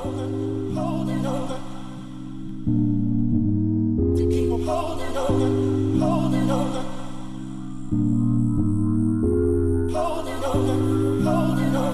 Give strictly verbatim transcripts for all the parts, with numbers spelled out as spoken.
holding on. To keep on holding on, holding on. Holding on, holding on.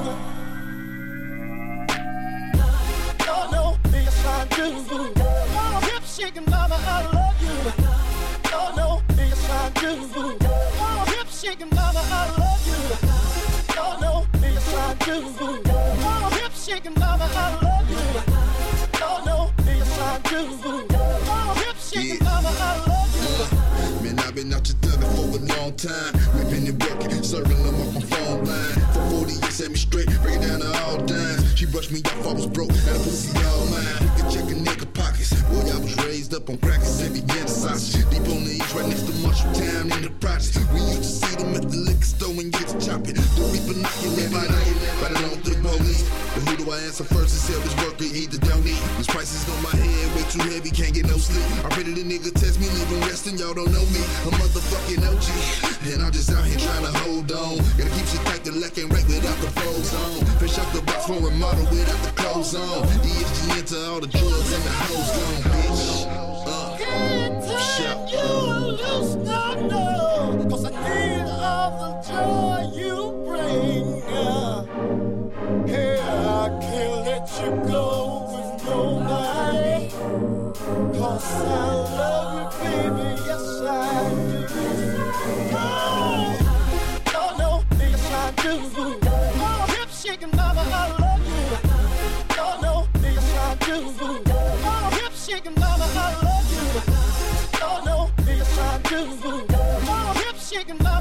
Y'all know me, yes I do. Oh, hip shaking mama, I love you. Y'all know me, yes I do. Oh, hip shaking mama, I love you. Y'all know me, yes I do. Oh, hip shaking mama, I love you. Y'all know me, yes I do. Oh, hip shaking mama, I love you. Man, I've been out your thuggin' for a long time. Ripping and working, serving them off my phone line. For forty years, set me straight, break it down to all dimes. She brushed me off, I was broke, and a pussy all mine. You can check a nigga pockets. Boy, I was raised up on crackers and began to sausage. Deep on the east, right next to Marshall Town in the projects. We used to see them at the liquor store and get to chopping. The reaper knocking everybody, right along through the police. But who do I answer first and sell this worker? Either don't eat. This prices on my head, way too heavy, can't get no sleep. I pray that the nigga test me, leave him resting, y'all don't know me. A motherfucking O G, and I'm just out here trying to hold on. Gotta keep shit tight, the lack ain't right without the froze on. Fish out the box for a model without the clothes on. E S G into all the drugs and the hoes gone, bitch. Uh, Can't turn you loose, no, no. Cause I need all the joy you bring. Hey, I can't let you go with nobody. Cause I love you, baby, yes I do. Oh, y'all know me, yes I do. Oh, hip shaking mama, I love you. Y'all know me, yes I do. Oh, hip shaking mama, I love you. Y'all know me, yes I do. Oh, hip shaking mama.